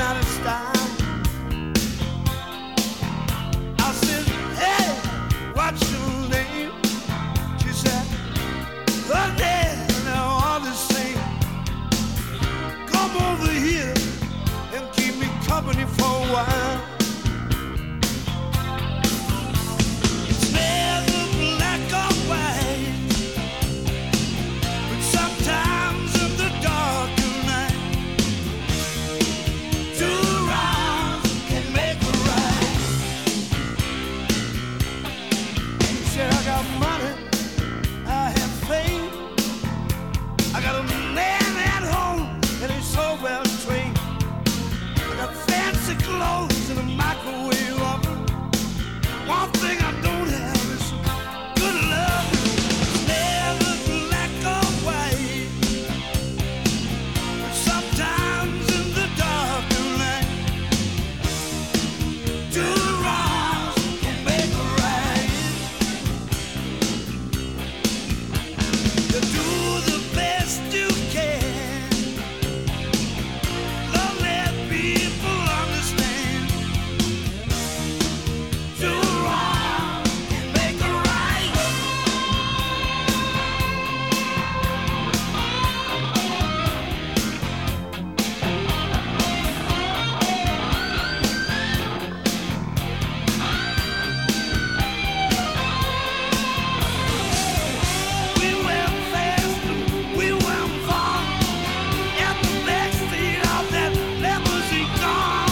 out of style. I said, hey, what's your name? She said, her name, now all the same. Come over here and keep me company for a while. It's never black or white, but sometimes in the dark of night, two wrongs can make a right. She said, I got money, I have fame, I got a man at home and he's so well trained. I got fancy clothes and a microwave oven. One thing I don't have is some good love. It's never black or white, but sometimes in the dark of night, two wrongs can make a right. You do the best you can. Don't let people understand. Two wrongs can make a right. We went fast, we went far. At the backseat of that limousine car.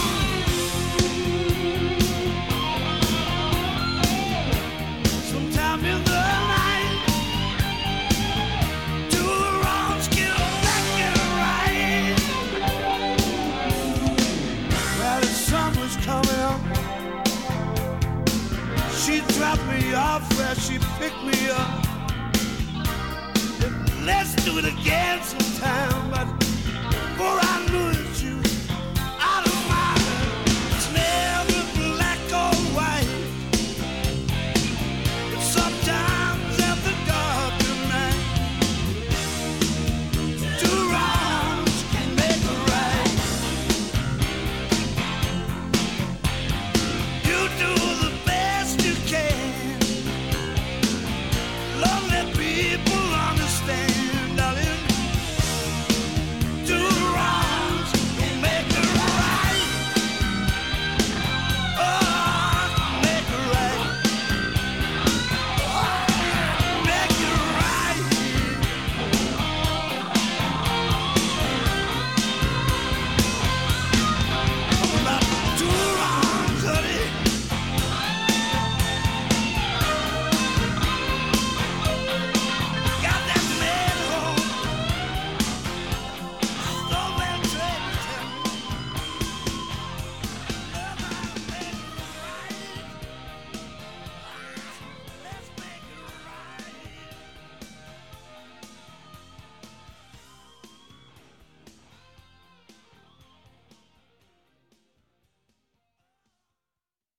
Sometime in the night, two wrongs get back and right. Well, the sun was coming up. She dropped me off where she picked me up. Let's do it again sometime, but before I knew